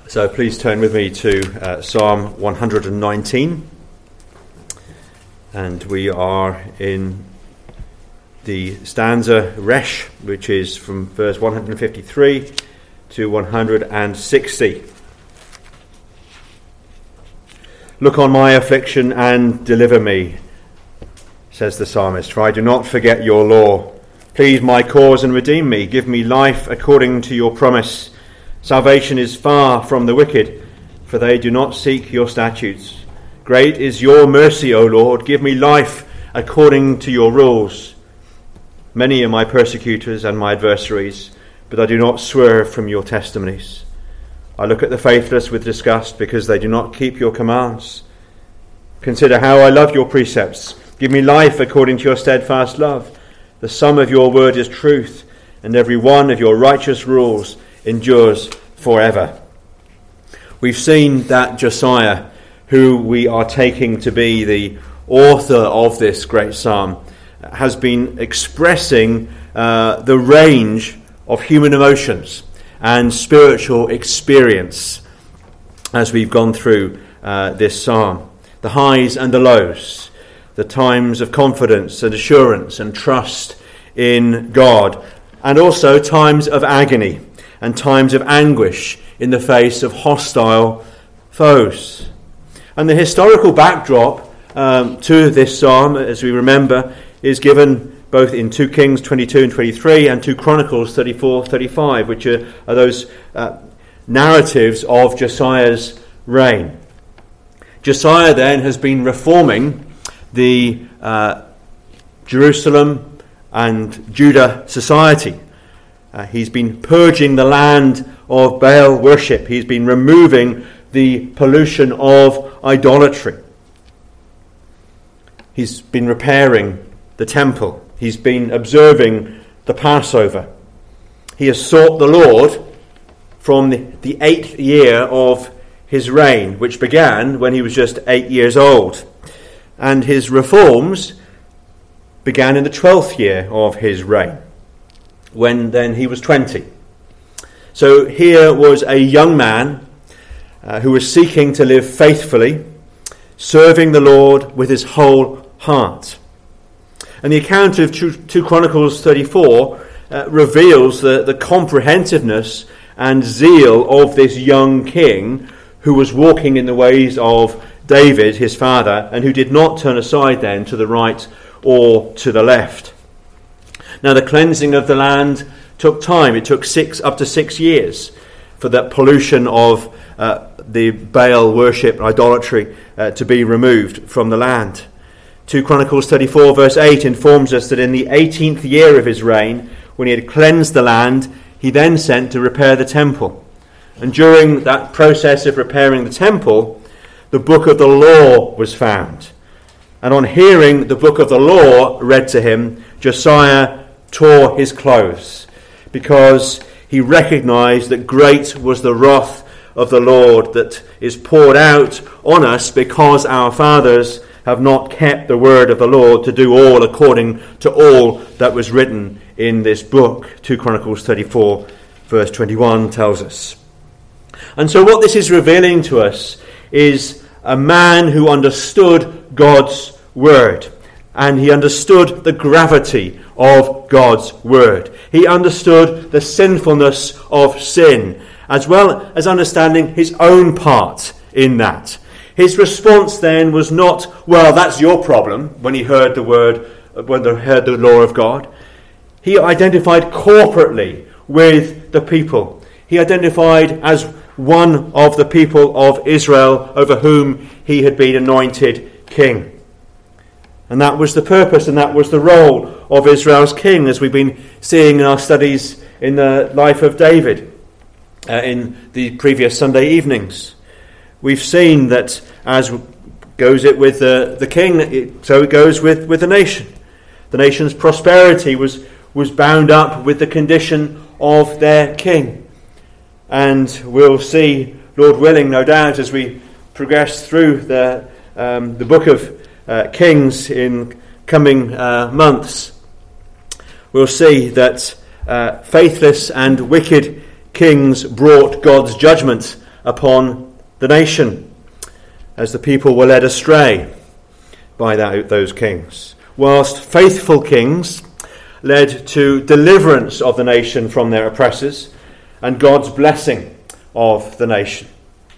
So please turn with me to Psalm 119, and we are in the stanza Resh, which is from verse 153 to 160. Look on my affliction and deliver me, says the psalmist, for I do not forget your law. Please my cause and redeem me. Give me life according to your promise. Salvation is far from the wicked, for they do not seek your statutes. Great is your mercy, O Lord. Give me life according to your rules. Many are my persecutors and my adversaries, but I do not swerve from your testimonies. I look at the faithless with disgust because they do not keep your commands. Consider how I love your precepts. Give me life according to your steadfast love. The sum of your word is truth, and every one of your righteous rules endures forever. We've seen that Josiah, who we are taking to be the author of this great psalm, has been expressing the range of human emotions and spiritual experience as we've gone through this psalm. The highs and the lows, the times of confidence and assurance and trust in God, and also times of agony and times of anguish in the face of hostile foes. And the historical backdrop to this psalm, as we remember, is given both in 2 Kings 22 and 23 and 2 Chronicles 34-35, which are those narratives of Josiah's reign. Josiah then has been reforming the Jerusalem and Judah society. He's been purging the land of Baal worship. He's been removing the pollution of idolatry. He's been repairing the temple. He's been observing the Passover. He has sought the Lord from the 8th year of his reign, which began when he was just 8 years old. And his reforms began in the 12th year of his reign, when then he was 20. So here was a young man who was seeking to live faithfully, serving the Lord with his whole heart. And the account of 2 Chronicles 34 reveals the comprehensiveness and zeal of this young king who was walking in the ways of David, his father, and who did not turn aside then to the right or to the left. Now, the cleansing of the land took time. It took up to 6 years for that pollution of the Baal worship, idolatry, to be removed from the land. 2 Chronicles 34 verse 8 informs us that in the 18th year of his reign, when he had cleansed the land, he then sent to repair the temple. And during that process of repairing the temple, the book of the law was found. And on hearing the book of the law read to him, Josiah tore his clothes, because he recognized that great was the wrath of the Lord that is poured out on us because our fathers have not kept the word of the Lord to do all according to all that was written in this book. 2 Chronicles 34 verse 21 tells us. And so what this is revealing to us is a man who understood God's word, and he understood the gravity of God's word. He understood the sinfulness of sin, as well as understanding his own part in that. His response then was not, well, that's your problem, when he heard the word, when he heard the law of God. He identified corporately with the people. He identified as one of the people of Israel over whom he had been anointed king. And that was the purpose and that was the role of Israel's king, as we've been seeing in our studies in the life of David in the previous Sunday evenings. We've seen that as goes it with the king, so it goes with the nation. The nation's prosperity was bound up with the condition of their king. And we'll see, Lord willing, no doubt, as we progress through the book of Kings in coming months, we'll see that faithless and wicked kings brought God's judgment upon the nation as the people were led astray by those kings, whilst faithful kings led to deliverance of the nation from their oppressors and God's blessing of the nation.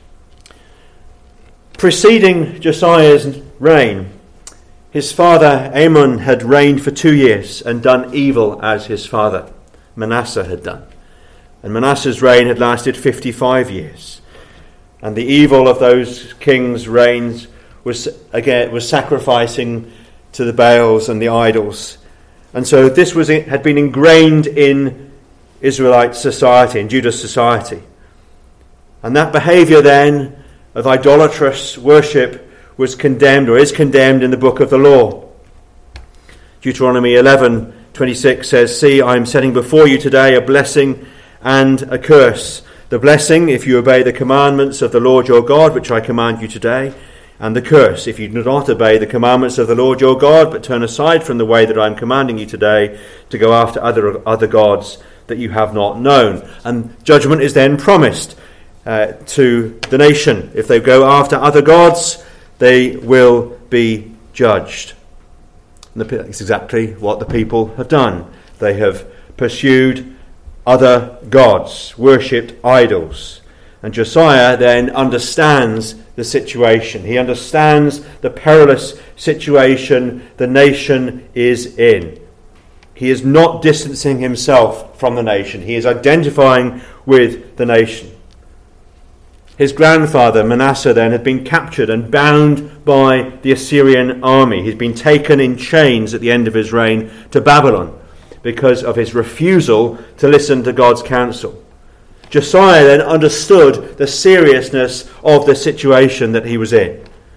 Preceding Josiah's reign, his father Amon had reigned for 2 years and done evil as his father Manasseh had done. And Manasseh's reign had lasted 55 years. And the evil of those kings' reigns was sacrificing to the Baals and the idols. And so this had been ingrained in Israelite society, in Judah's society. And that behaviour then of idolatrous worship was condemned, or is condemned, in the book of the law. Deuteronomy 11:26 says, "See, I am setting before you today a blessing and a curse. The blessing, if you obey the commandments of the Lord your God, which I command you today, and the curse, if you do not obey the commandments of the Lord your God, but turn aside from the way that I am commanding you today, to go after other gods that you have not known." And judgment is then promised to the nation. If they go after other gods, they will be judged. And it's exactly what the people have done. They have pursued other gods, worshipped idols. And Josiah then understands the situation. He understands the perilous situation the nation is in. He is not distancing himself from the nation. He is identifying with the nation. His grandfather, Manasseh, then had been captured and bound by the Assyrian army. He's been taken in chains at the end of his reign to Babylon because of his refusal to listen to God's counsel. Josiah then understood the seriousness of the situation that he was in.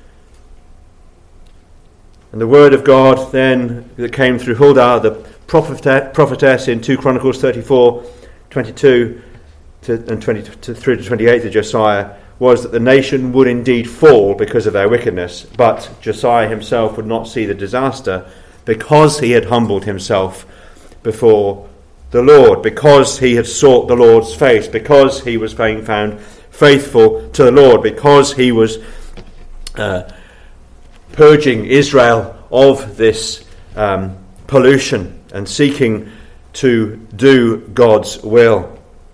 And the word of God then that came through Huldah, the prophetess, in 2 Chronicles 34:22 and 23 to 28 to Josiah, was that the nation would indeed fall because of their wickedness, but Josiah himself would not see the disaster because he had humbled himself before the Lord, because he had sought the Lord's face, because he was being found faithful to the Lord, because he was purging Israel of this pollution and seeking to do God's will.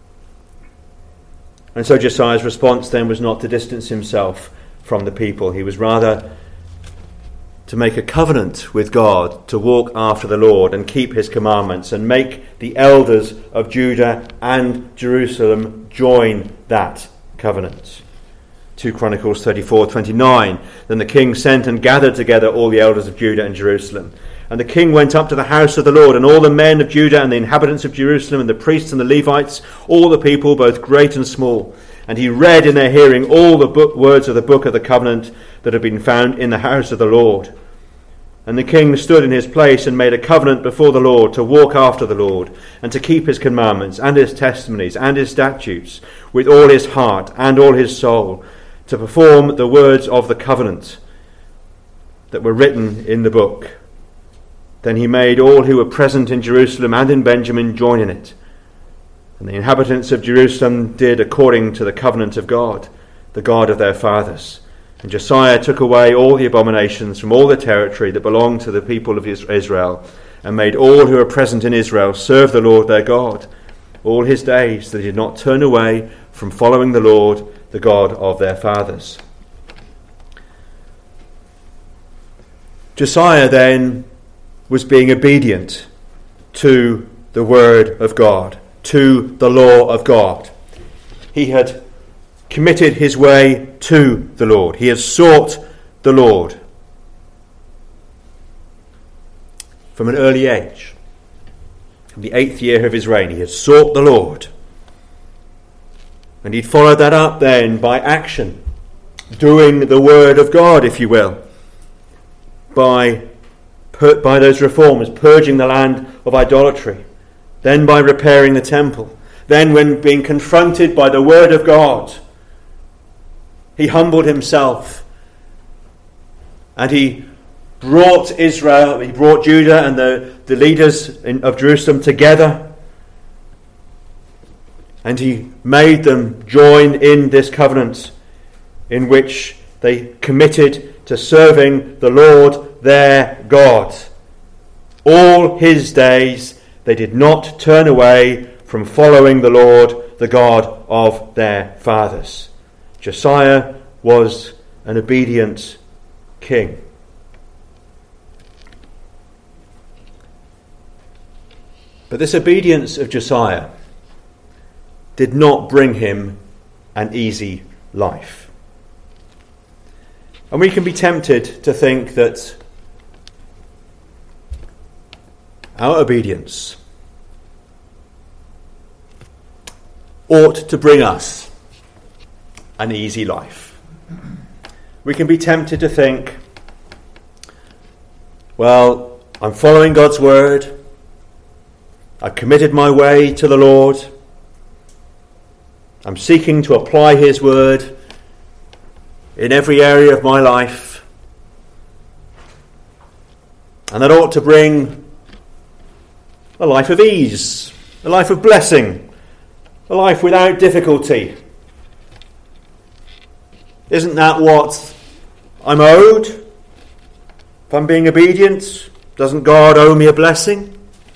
And so Josiah's response then was not to distance himself from the people. He was rather to make a covenant with God, to walk after the Lord and keep his commandments, and make the elders of Judah and Jerusalem join that covenant. 2 Chronicles 34:29. Then the king sent and gathered together all the elders of Judah and Jerusalem. And the king went up to the house of the Lord, and all the men of Judah and the inhabitants of Jerusalem and the priests and the Levites, all the people, both great and small. And he read in their hearing all the words of the book of the covenant that had been found in the house of the Lord. And the king stood in his place and made a covenant before the Lord to walk after the Lord and to keep his commandments and his testimonies and his statutes with all his heart and all his soul, to perform the words of the covenant that were written in the book. Then he made all who were present in Jerusalem and in Benjamin join in it. And the inhabitants of Jerusalem did according to the covenant of God, the God of their fathers. And Josiah took away all the abominations from all the territory that belonged to the people of Israel, and made all who were present in Israel serve the Lord their God all his days, that he did not turn away from following the Lord, the God of their fathers. Josiah then was being obedient to the word of God, to the law of God. He had committed his way to the Lord. He had sought the Lord from an early age. From the 8th year of his reign, he had sought the Lord. And he'd followed that up then by action, doing the word of God, if you will, by those reforms, purging the land of idolatry, then by repairing the temple. Then, when being confronted by the word of God, he humbled himself and he brought Judah and the leaders of Jerusalem together And he made them join in this covenant in which they committed to serving the Lord their God. All his days they did not turn away from following the Lord, the God of their fathers. Josiah was an obedient king. But this obedience of Josiah did not bring him an easy life. And we can be tempted to think that our obedience ought to bring us an easy life. We can be tempted to think, well, I'm following God's word. I've committed my way to the Lord. I'm seeking to apply his word in every area of my life. And that ought to bring a life of ease, a life of blessing, a life without difficulty. Isn't that what I'm owed? If I'm being obedient, doesn't God owe me a blessing?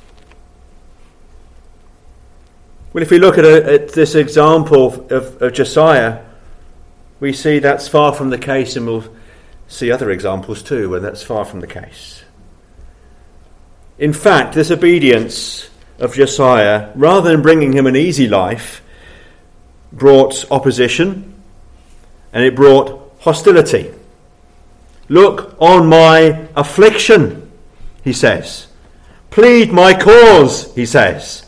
Well, if we look at this example of Josiah, we see that's far from the case, and we'll see other examples too where that's far from the case. In fact, this obedience of Josiah, rather than bringing him an easy life, brought opposition and it brought hostility. Look on my affliction, he says. Plead my cause, he says.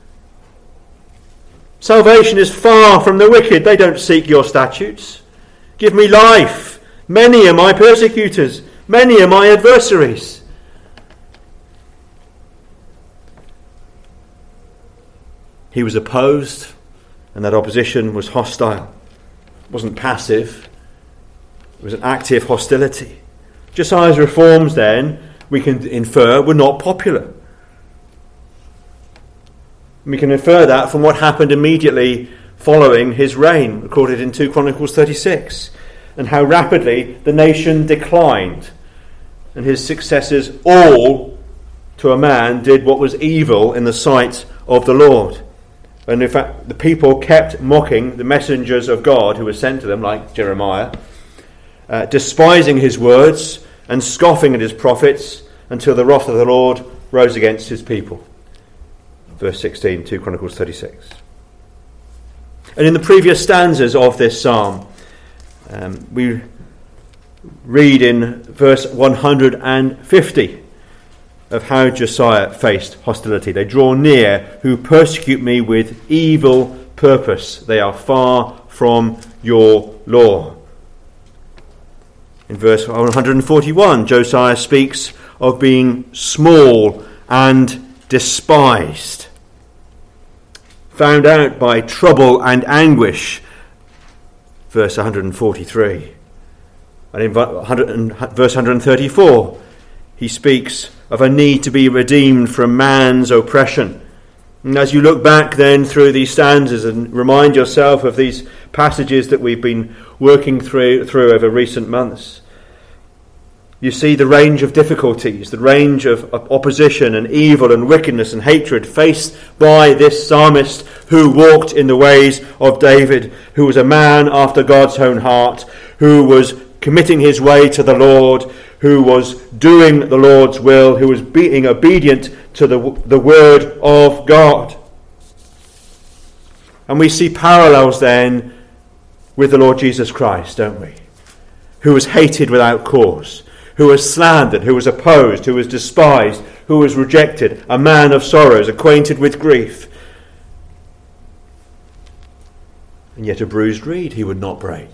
Salvation is far from the wicked. They don't seek your statutes. Give me life. Many are my persecutors. Many are my adversaries. He was opposed, and that opposition was hostile. It wasn't passive. It was an active hostility. Josiah's reforms, then, we can infer, were not popular. We can infer that from what happened immediately following his reign, recorded in 2 Chronicles 36, and how rapidly the nation declined, and his successors all, to a man, did what was evil in the sight of the Lord. And in fact, the people kept mocking the messengers of God who were sent to them, like Jeremiah, despising his words and scoffing at his prophets until the wrath of the Lord rose against his people. Verse 16, 2 Chronicles 36. And in the previous stanzas of this psalm, we read in verse 150 of how Josiah faced hostility. They draw near who persecute me with evil purpose. They are far from your law. In verse 141, Josiah speaks of being small and despised, found out by trouble and anguish, verse 143. And in verse 134, he speaks of a need to be redeemed from man's oppression. And as you look back then through these stanzas and remind yourself of these passages that we've been working through over recent months, you see the range of difficulties, the range of opposition and evil and wickedness and hatred faced by this psalmist who walked in the ways of David, who was a man after God's own heart, who was committing his way to the Lord, who was doing the Lord's will, who was being obedient to the word of God. And we see parallels then with the Lord Jesus Christ, don't we? Who was hated without cause, who was slandered, who was opposed, who was despised, who was rejected, a man of sorrows, acquainted with grief. And yet a bruised reed he would not break.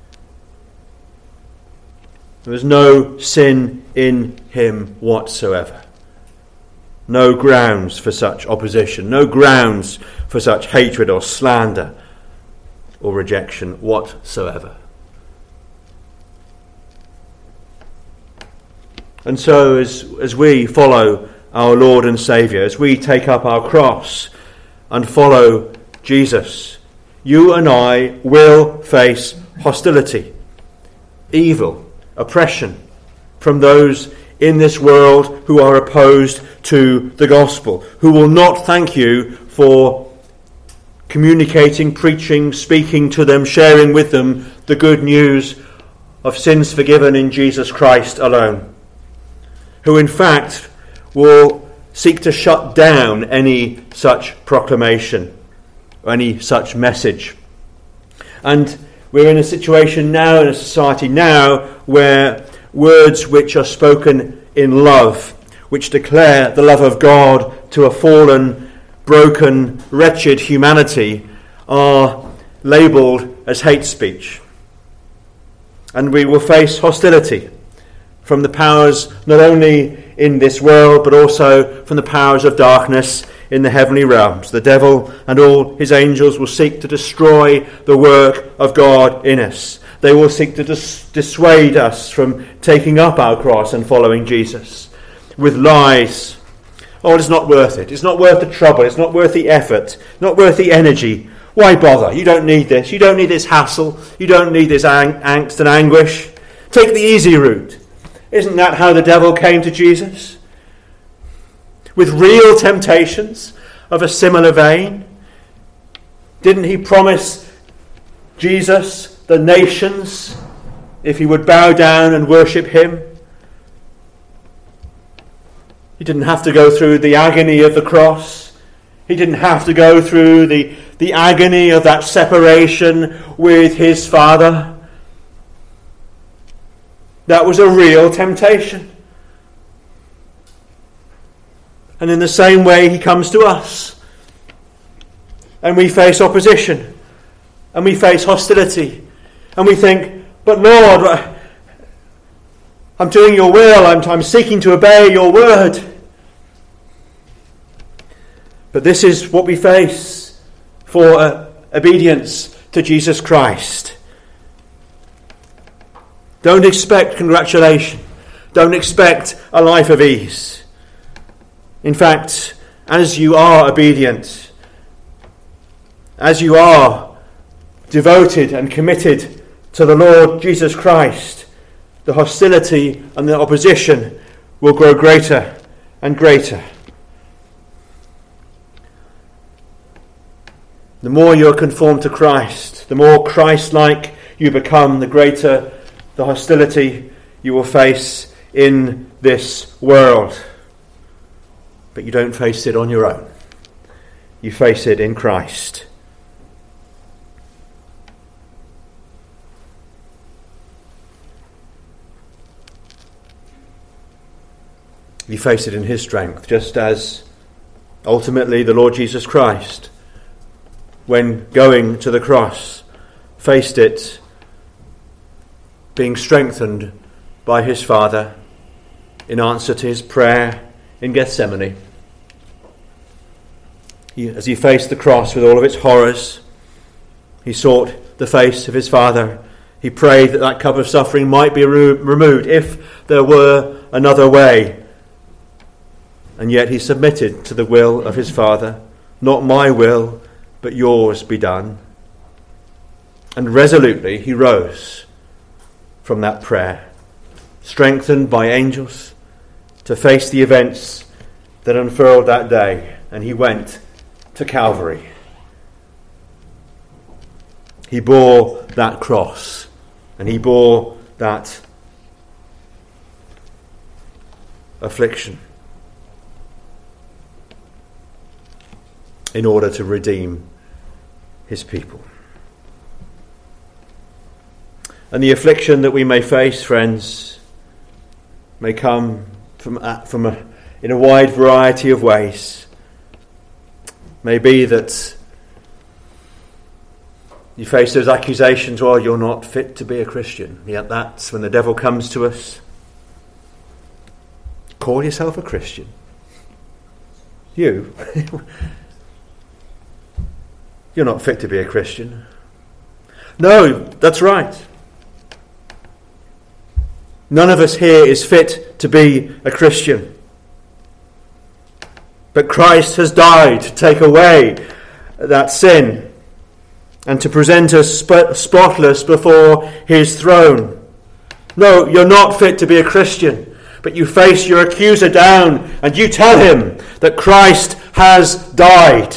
There was no sin in him whatsoever. No grounds for such opposition, no grounds for such hatred or slander or rejection whatsoever. And so as we follow our Lord and Saviour, as we take up our cross and follow Jesus, you and I will face hostility, evil, oppression from those in this world who are opposed to the gospel, who will not thank you for communicating, preaching, speaking to them, sharing with them the good news of sins forgiven in Jesus Christ alone, who in fact will seek to shut down any such proclamation or any such message. And we're in a situation now, in a society now, where words which are spoken in love, which declare the love of God to a fallen, broken, wretched humanity, are labelled as hate speech. And we will face hostility from the powers not only in this world, but also from the powers of darkness in the heavenly realms. The devil and all his angels will seek to destroy the work of God in us. They will seek to dissuade us from taking up our cross and following Jesus with lies. Oh, it's not worth it. It's not worth the trouble. It's not worth the effort. Not worth the energy. Why bother? You don't need this. You don't need this hassle. You don't need this angst and anguish. Take the easy route. Isn't that how the devil came to Jesus? With real temptations of a similar vein? Didn't he promise Jesus the nations if he would bow down and worship him? He didn't have to go through the agony of the cross. He didn't have to go through the agony of that separation with his Father. That was a real temptation. And in the same way, he comes to us. And we face opposition. And we face hostility. And we think, but Lord, I'm doing your will. I'm seeking to obey your word. But this is what we face for obedience to Jesus Christ. Don't expect congratulation. Don't expect a life of ease. In fact, as you are obedient, as you are devoted and committed to the Lord Jesus Christ, the hostility and the opposition will grow greater and greater. The more you are conformed to Christ, the more Christ-like you become, the greater the hostility you will face in this world. But you don't face it on your own. You face it in Christ. You face it in his strength, just as ultimately the Lord Jesus Christ, when going to the cross, faced it being strengthened by his Father in answer to his prayer in Gethsemane. As he faced the cross with all of its horrors, he sought the face of his Father. He prayed that that cup of suffering might be removed if there were another way. And yet he submitted to the will of his Father. Not my will, but yours be done. And resolutely he rose from that prayer, strengthened by angels, to face the events that unfurled that day. And he went to Calvary. He bore that cross, and he bore that affliction in order to redeem his people. And the affliction that we may face, friends, may come in a wide variety of ways. May be that you face those accusations, well, you're not fit to be a Christian. Yet that's when the devil comes to us. Call yourself a Christian. You. You're not fit to be a Christian. No, that's right. None of us here is fit to be a Christian. But Christ has died to take away that sin. and to present us spotless before his throne. No, you're not fit to be a Christian, but you face your accuser down and you tell him that Christ has died.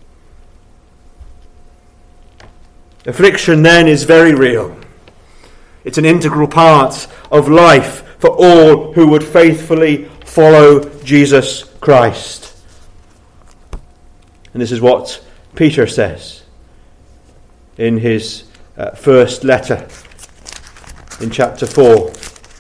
Affliction then is very real. It's an integral part of life for all who would faithfully follow Jesus Christ. And this is what Peter says in his first letter in chapter 4.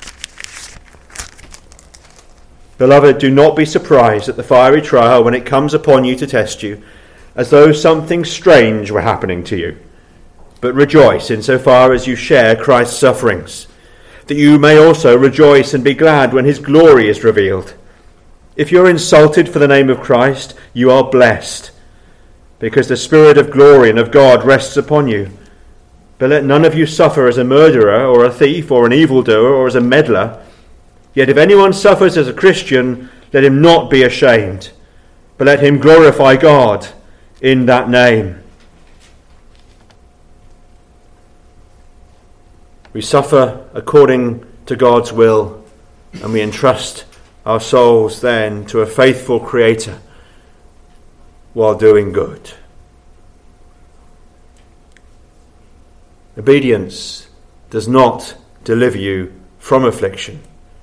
Beloved, do not be surprised at the fiery trial when it comes upon you to test you, as though something strange were happening to you. But rejoice insofar as you share Christ's sufferings, that you may also rejoice and be glad when his glory is revealed. If you're insulted for the name of Christ, you are blessed, because the Spirit of glory and of God rests upon you. But let none of you suffer as a murderer or a thief or an evildoer or as a meddler. Yet if anyone suffers as a Christian, let him not be ashamed, but let him glorify God in that name. We suffer according to God's will, and we entrust our souls then to a faithful Creator while doing good. Obedience does not deliver you from affliction.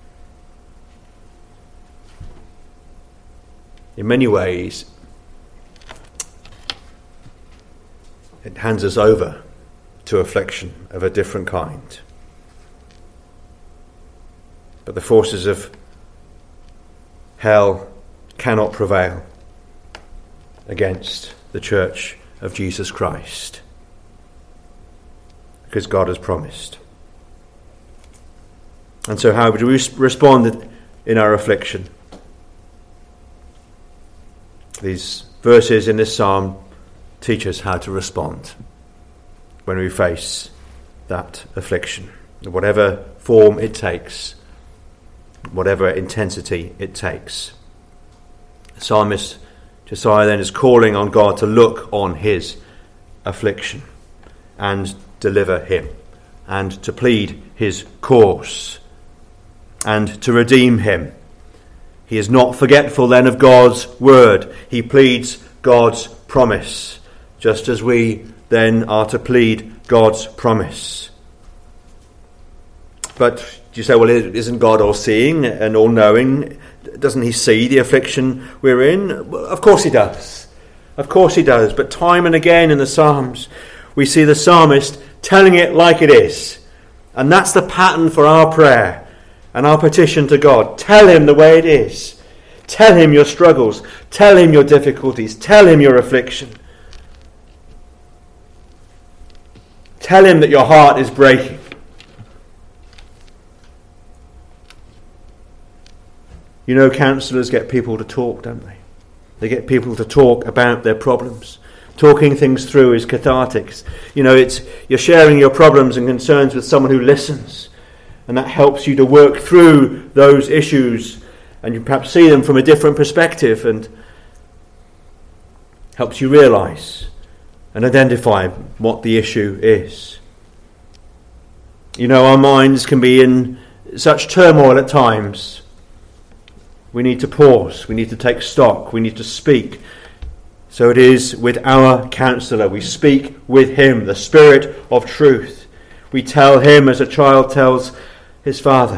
In many ways, it hands us over to affliction of a different kind. But the forces of hell cannot prevail against the Church of Jesus Christ, because God has promised. And so how do we respond in our affliction? These verses in this psalm teach us how to respond when we face that affliction, whatever form it takes, whatever intensity it takes. The psalmist Josiah then is calling on God to look on his affliction and deliver him, and to plead his cause, and to redeem him. He is not forgetful then of God's word. He pleads God's promise, just as we then are to plead God's promise. But you say, well, isn't God all-seeing and all-knowing? Doesn't he see the affliction we're in? Well, of course he does. Of course he does. But time and again in the Psalms, we see the psalmist telling it like it is. And that's the pattern for our prayer and our petition to God. Tell him the way it is. Tell him your struggles. Tell him your difficulties. Tell him your affliction. Tell him that your heart is breaking. You know, counsellors get people to talk, don't they? They get people to talk about their problems. Talking things through is cathartic. You know, you're sharing your problems and concerns with someone who listens. And that helps you to work through those issues, and you perhaps see them from a different perspective, and helps you realise and identify what the issue is. You know, our minds can be in such turmoil at times. We need to pause, we need to take stock, we need to speak. So it is with our counsellor. We speak with him, the Spirit of truth. We tell him as a child tells his father.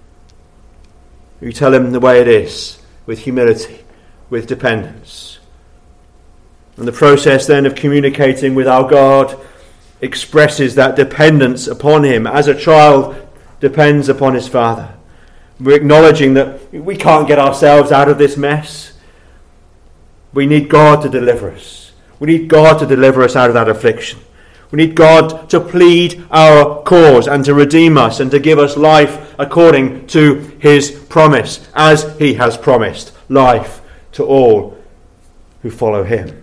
We tell him the way it is, with humility, with dependence. And the process then of communicating with our God expresses that dependence upon him, as a child depends upon his father. We're acknowledging that we can't get ourselves out of this mess. We need God to deliver us. We need God to deliver us out of that affliction. We need God to plead our cause and to redeem us and to give us life according to his promise, as he has promised life to all who follow him.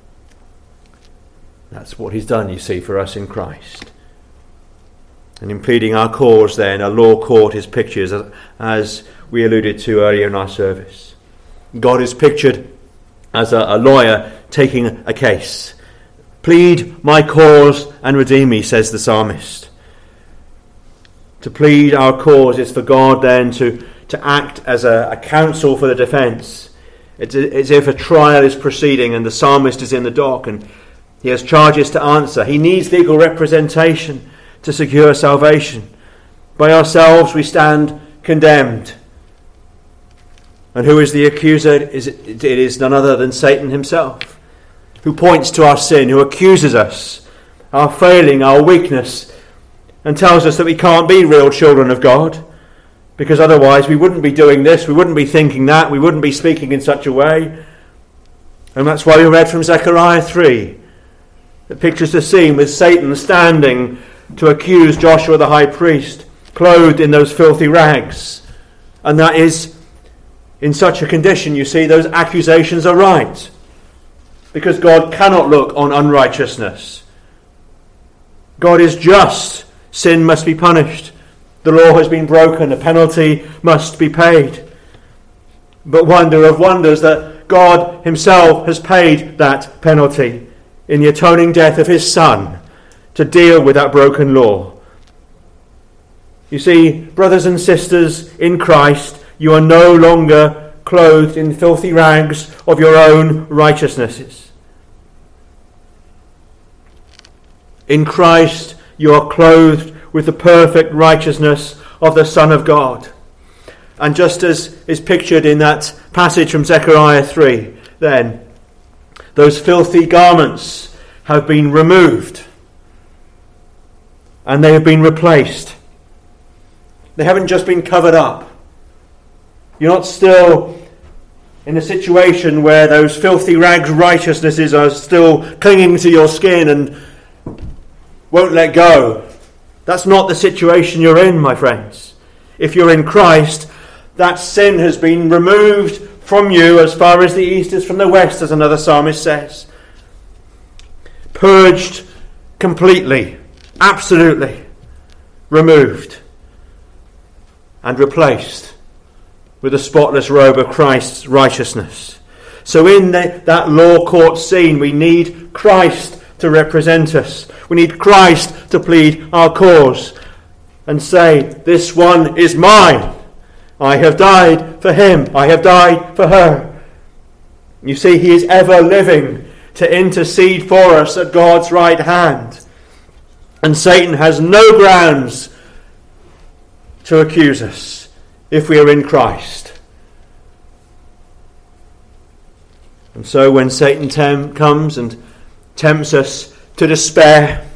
That's what he's done, you see, for us in Christ. And in pleading our cause then, a law court is pictured, as we alluded to earlier in our service. God is pictured as a lawyer taking a case, Plead my cause and redeem me, says the psalmist. To plead our cause is for God then to act as a counsel for the defence. It's as if a trial is proceeding and the psalmist is in the dock and he has charges to answer. He needs legal representation to secure salvation. By ourselves we stand condemned. And who is the accuser? It is none other than Satan himself, who points to our sin, who accuses us, our failing, our weakness, and tells us that we can't be real children of God, because otherwise we wouldn't be doing this, we wouldn't be thinking that, we wouldn't be speaking in such a way. And that's why we read from Zechariah 3. It pictures the scene with Satan standing to accuse Joshua the high priest, clothed in those filthy rags. And that is, in such a condition, you see, those accusations are right. Because God cannot look on unrighteousness. God is just. Sin must be punished. The law has been broken. A penalty must be paid. But wonder of wonders that God himself has paid that penalty in the atoning death of his Son to deal with that broken law. You see, brothers and sisters in Christ, you are no longer clothed in filthy rags of your own righteousnesses. In Christ, you are clothed with the perfect righteousness of the Son of God. And just as is pictured in that passage from Zechariah 3, then, those filthy garments have been removed and they have been replaced. They haven't just been covered up. You're not still in a situation where those filthy rags righteousnesses are still clinging to your skin and won't let go. That's not the situation you're in, my friends. If you're in Christ, that sin has been removed from you as far as the east is from the west, as another psalmist says. Purged completely, absolutely, removed and replaced with a spotless robe of Christ's righteousness. So in that law court scene, we need Christ to represent us. We need Christ to plead our cause and say, this one is mine. I have died for him. I have died for her. You see, he is ever living to intercede for us at God's right hand. And Satan has no grounds to accuse us if we are in Christ. And so when Satan comes and tempts us to despair,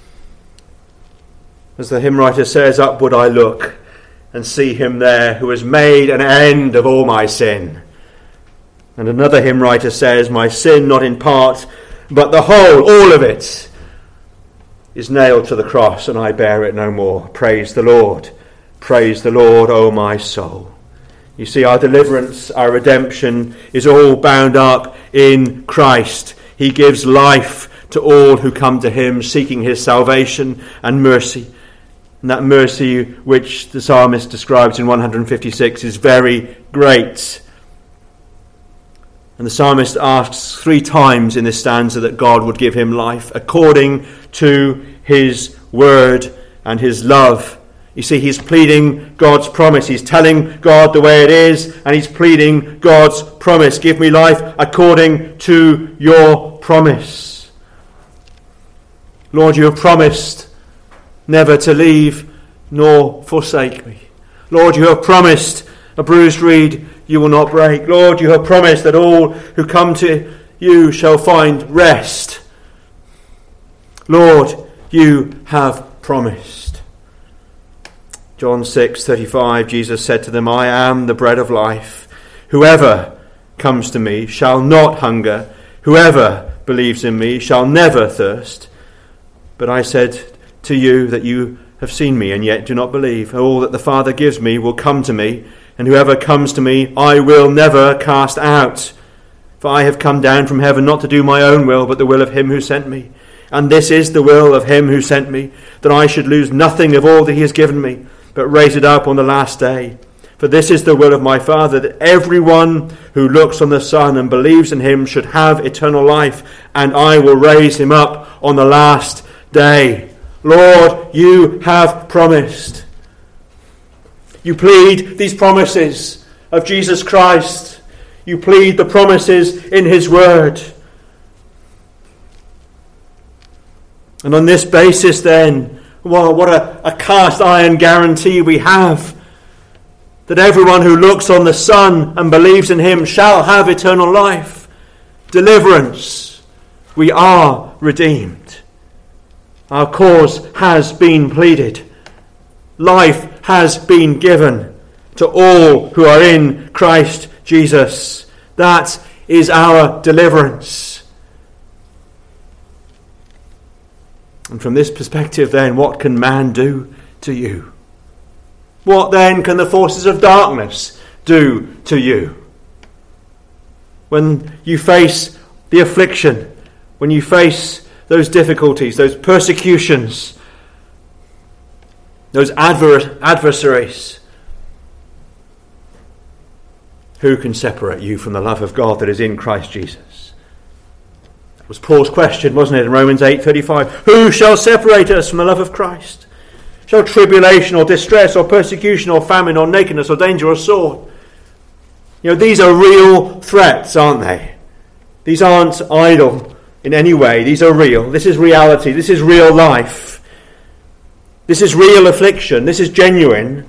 as the hymn writer says, up would I look and see him there who has made an end of all my sin. And another hymn writer says, my sin not in part, but the whole, all of it, is nailed to the cross, and I bear it no more. Praise the Lord. Praise the Lord, O my soul. You see, our deliverance, our redemption is all bound up in Christ. He gives life to all who come to him, seeking his salvation and mercy. And that mercy which the psalmist describes in 156 is very great. And the psalmist asks 3 times in this stanza that God would give him life according to his word and his love. You see, he's pleading God's promise. He's telling God the way it is, and he's pleading God's promise. Give me life according to your promise. Lord, you have promised never to leave nor forsake me. Lord, you have promised a bruised reed you will not break. Lord, you have promised that all who come to you shall find rest. Lord, you have promised. John 6:35, Jesus said to them, I am the bread of life. Whoever comes to me shall not hunger. Whoever believes in me shall never thirst. But I said to you that you have seen me and yet do not believe. All that the Father gives me will come to me, and whoever comes to me I will never cast out. For I have come down from heaven not to do my own will, but the will of him who sent me. And this is the will of him who sent me, that I should lose nothing of all that he has given me, but raise it up on the last day. For this is the will of my Father, that everyone who looks on the Son and believes in him should have eternal life, and I will raise him up on the last day. Lord, you have promised. You plead these promises of Jesus Christ. You plead the promises in his word. And on this basis then, well, what a cast iron guarantee we have, that everyone who looks on the Son and believes in him shall have eternal life, deliverance. We are redeemed. Our cause has been pleaded. Life has been given to all who are in Christ Jesus. That is our deliverance. And from this perspective then, what can man do to you? What then can the forces of darkness do to you? When you face the affliction, when you face those difficulties, those persecutions, those adversaries, who can separate you from the love of God that is in Christ Jesus? That was Paul's question, wasn't it, in Romans 8:35? Who shall separate us from the love of Christ? Shall tribulation or distress or persecution or famine or nakedness or danger or sword? You know, these are real threats, aren't they? These aren't idle in any way. These are real. This is reality. This is real life. This is real affliction. This is genuine.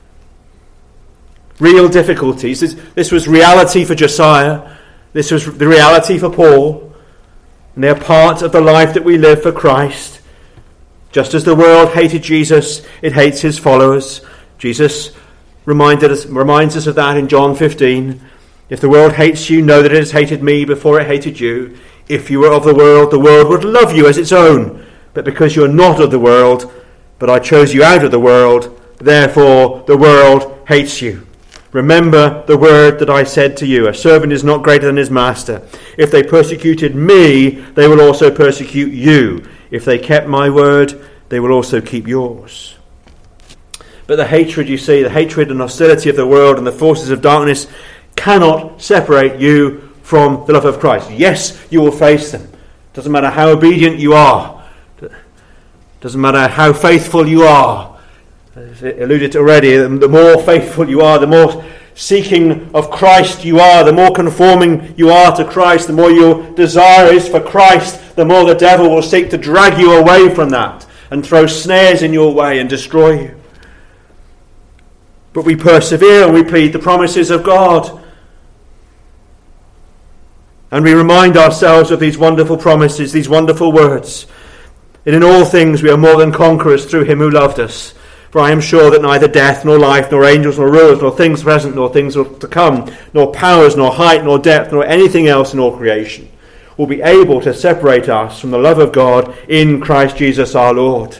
Real difficulties. This was reality for Josiah. This was the reality for Paul. And they are part of the life that we live for Christ. Just as the world hated Jesus, it hates his followers. Jesus reminds us of that in John 15. If the world hates you, know that it has hated me before it hated you. If you were of the world would love you as its own. But because you are not of the world, but I chose you out of the world, therefore the world hates you. Remember the word that I said to you, a servant is not greater than his master. If they persecuted me, they will also persecute you. If they kept my word, they will also keep yours. But the hatred, you see, the hatred and hostility of the world and the forces of darkness cannot separate you from the love of Christ. Yes, you will face them. Doesn't matter how obedient you are. Doesn't matter how faithful you are. As I alluded to already, the more faithful you are, the more seeking of Christ you are, the more conforming you are to Christ, the more your desire is for Christ, the more the devil will seek to drag you away from that and throw snares in your way and destroy you. But we persevere and we plead the promises of God. And we remind ourselves of these wonderful promises, these wonderful words. And in all things we are more than conquerors through him who loved us. For I am sure that neither death, nor life, nor angels, nor rulers, nor things present, nor things to come, nor powers, nor height, nor depth, nor anything else in all creation will be able to separate us from the love of God in Christ Jesus our Lord.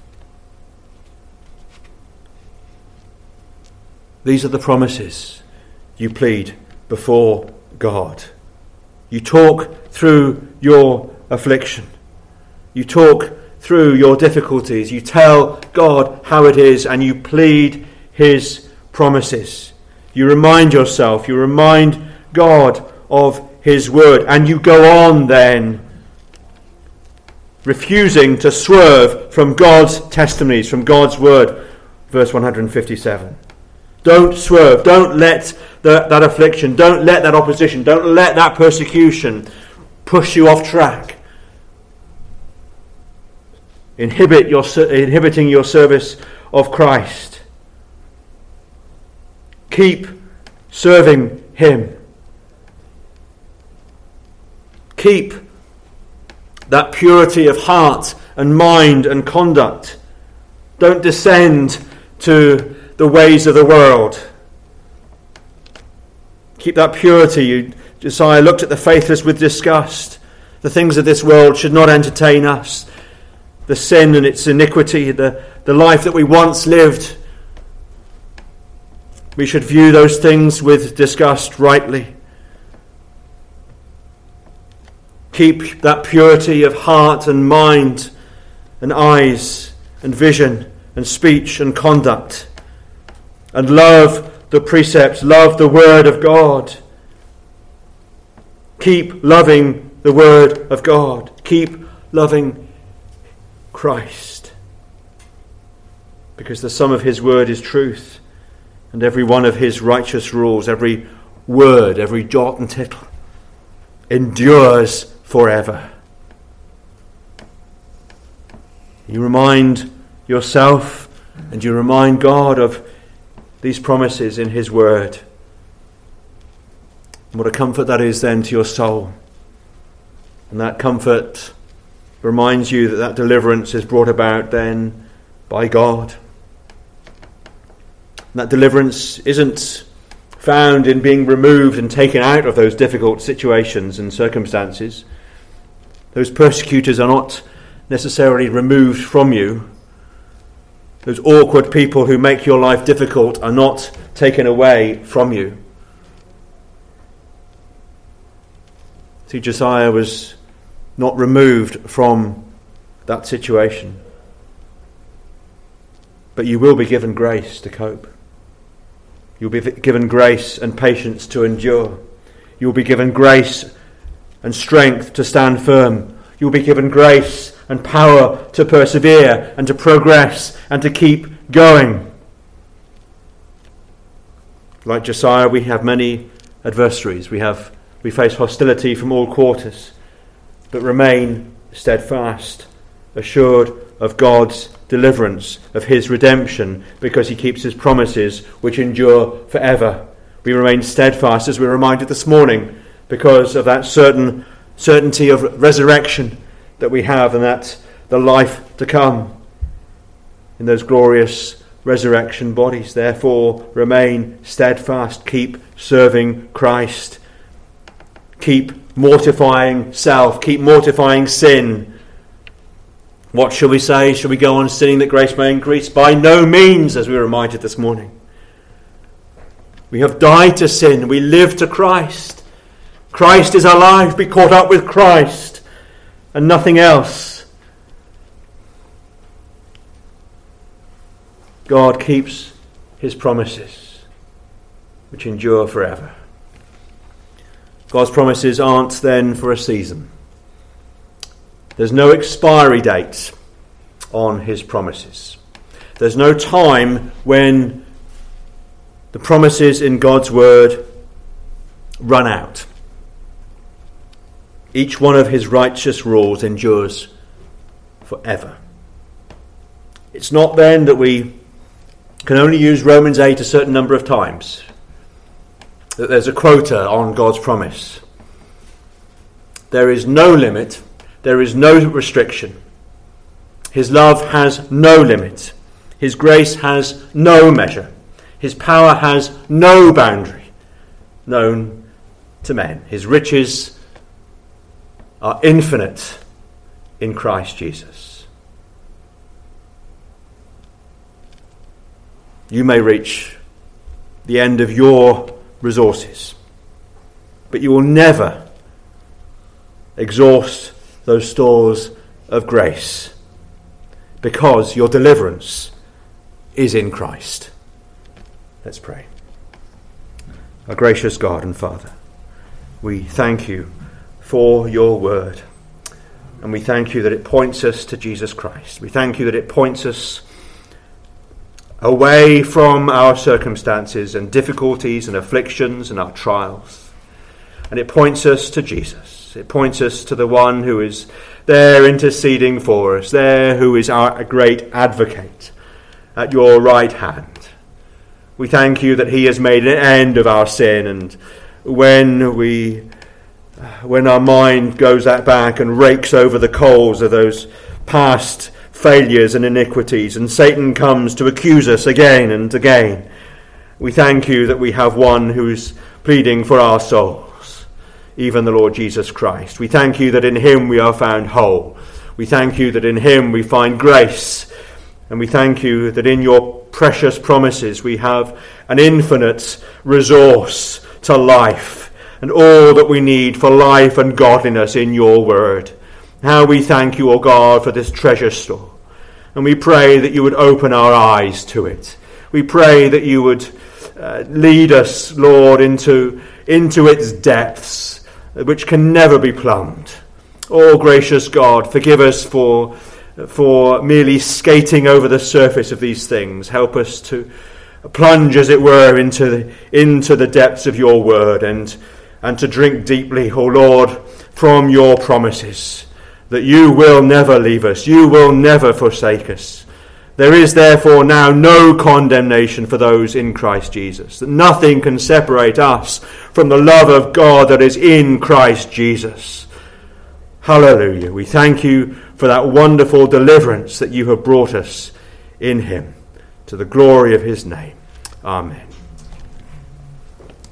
These are the promises you plead before God. You talk through your affliction. You talk through your difficulties. You tell God how it is and you plead his promises. You remind yourself, you remind God of his word, and you go on then refusing to swerve from God's testimonies, from God's word. Verse 157. Don't swerve. Don't let that affliction, don't let that opposition, don't let that persecution push you off track. Inhibiting your service of Christ. Keep serving him. Keep that purity of heart and mind and conduct. Don't descend to the ways of the world. Keep that purity. Josiah looked at the faithless with disgust. The things of this world should not entertain us. The sin and its iniquity, the life that we once lived. We should view those things with disgust rightly. Keep that purity of heart and mind and eyes and vision and speech and conduct. And love the precepts, love the word of God. Keep loving the word of God. Keep loving Christ. Because the sum of his word is truth, and every one of his righteous rules, every word, every jot and tittle, endures forever. You remind yourself and you remind God of these promises in his word. And what a comfort that is then to your soul. And that comfort reminds you that deliverance is brought about then by God. And that deliverance isn't found in being removed and taken out of those difficult situations and circumstances. Those persecutors are not necessarily removed from you. Those awkward people who make your life difficult are not taken away from you. See, Josiah was not removed from that situation. But you will be given grace to cope. You'll be given grace and patience to endure. You'll be given grace and strength to stand firm. You'll be given grace and power to persevere and to progress and to keep going. Like Josiah, we have many adversaries. We face hostility from all quarters, but remain steadfast, assured of God's deliverance, of his redemption, because he keeps his promises which endure forever. We remain steadfast, as we were reminded this morning, because of that certainty of resurrection that we have, and that the life to come in those glorious resurrection bodies. Therefore, remain steadfast, keep serving Christ, keep mortifying self, keep mortifying sin. What shall we say? Shall we go on sinning that grace may increase? By no means, as we were reminded this morning. We have died to sin. We live to Christ. Christ is our life. Be caught up with Christ and nothing else. God keeps his promises, which endure forever. God's promises aren't then for a season. There's no expiry date on his promises. There's no time when the promises in God's word run out. Each one of his righteous rules endures forever. It's not then that we can only use Romans 8 a certain number of times, that there's a quota on God's promise. There is no limit. There is no restriction. His love has no limit. His grace has no measure. His power has no boundary known to men. His riches are infinite in Christ Jesus. You may reach the end of your resources, but you will never exhaust those stores of grace, because your deliverance is in Christ. Let's pray. Our gracious God and Father, we thank you for your word, and we thank you that it points us to Jesus Christ. We thank you that it points us away from our circumstances and difficulties and afflictions and our trials, and it points us to Jesus. It points us to the one who is there interceding for us, there who is our great advocate at your right hand. We thank you that he has made an end of our sin, and when our mind goes back and rakes over the coals of those past failures and iniquities, and Satan comes to accuse us again and again, we thank you that we have one who is pleading for our soul, even the Lord Jesus Christ. We thank you that in him we are found whole. We thank you that in him we find grace. And we thank you that in your precious promises we have an infinite resource to life and all that we need for life and godliness in your word. How we thank you, O God, for this treasure store. And we pray that you would open our eyes to it. We pray that you would lead us, Lord, into its depths, which can never be plumbed. Oh, gracious God, forgive us for merely skating over the surface of these things. Help us to plunge, as it were, into the depths of your word and to drink deeply, O Lord, from your promises, that you will never leave us, you will never forsake us. There is therefore now no condemnation for those in Christ Jesus, that nothing can separate us from the love of God that is in Christ Jesus. Hallelujah. We thank you for that wonderful deliverance that you have brought us in him, to the glory of his name. Amen.